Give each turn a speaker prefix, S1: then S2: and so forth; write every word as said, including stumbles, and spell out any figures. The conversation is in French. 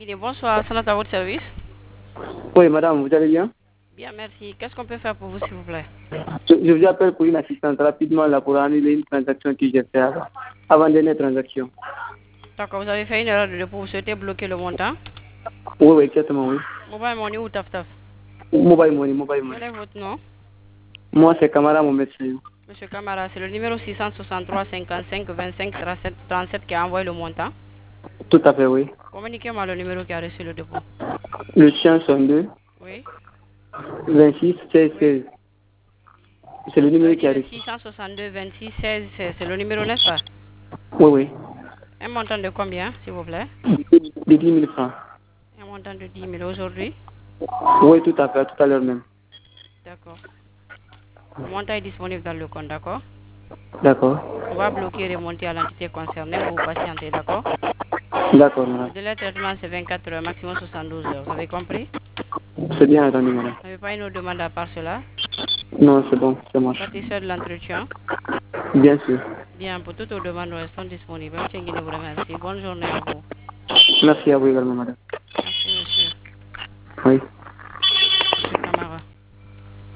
S1: Il est bonsoir, c'est à votre service.
S2: Oui, madame, vous allez bien?
S1: Bien, merci. Qu'est-ce qu'on peut faire pour vous, s'il vous plaît?
S2: Je, je vous appelle pour une assistance rapidement là pour annuler une transaction que j'ai faite avant, avant dernière transaction.
S1: D'accord, vous avez fait une erreur de dépôt, vous souhaitez bloquer le montant?
S2: Oui, oui, exactement, oui.
S1: Mobile money ou taf taf?
S2: Mobile money, mobile
S1: Quel
S2: money.
S1: est votre nom?
S2: Moi, c'est Camara, mon médecin.
S1: Monsieur Camara, c'est le numéro six cent soixante-trois cinquante-cinq vingt-cinq trente-sept qui a envoyé le montant.
S2: Tout à fait, oui.
S1: Communiquez-moi le numéro qui a reçu le dépôt.
S2: Le chien deux,
S1: Oui,
S2: vingt-six, seize,
S1: oui.
S2: seize. C'est le
S1: Vous
S2: numéro
S1: avez
S2: qui
S1: dit
S2: a
S1: le
S2: reçu.
S1: six cent soixante-deux vingt-six seize, c'est c'est le numéro, n'est-ce pas?
S2: Oui, oui.
S1: Un montant de combien, s'il vous plaît?
S2: De dix mille francs.
S1: Un montant de dix mille aujourd'hui?
S2: Oui, tout à fait, tout à l'heure même.
S1: D'accord. Le montant est disponible dans le compte, d'accord?
S2: D'accord.
S1: On va bloquer et remonter à l'entité concernée. Vous patientez, d'accord?
S2: D'accord,
S1: Le
S2: madame.
S1: délai de traitement, c'est vingt-quatre heures, maximum soixante-douze heures. Vous avez compris?
S2: C'est bien entendu, madame.
S1: Vous n'avez pas une autre demande à part cela?
S2: Non, c'est bon, ça marche.
S1: Satisfait de l'entretien?
S2: Bien sûr.
S1: Bien, pour toutes vos demandes, nous restons disponibles. Monsieur Nguyen vous remercie. Bonne journée à vous.
S2: Merci à vous également, madame.
S1: Merci, monsieur.
S2: Oui.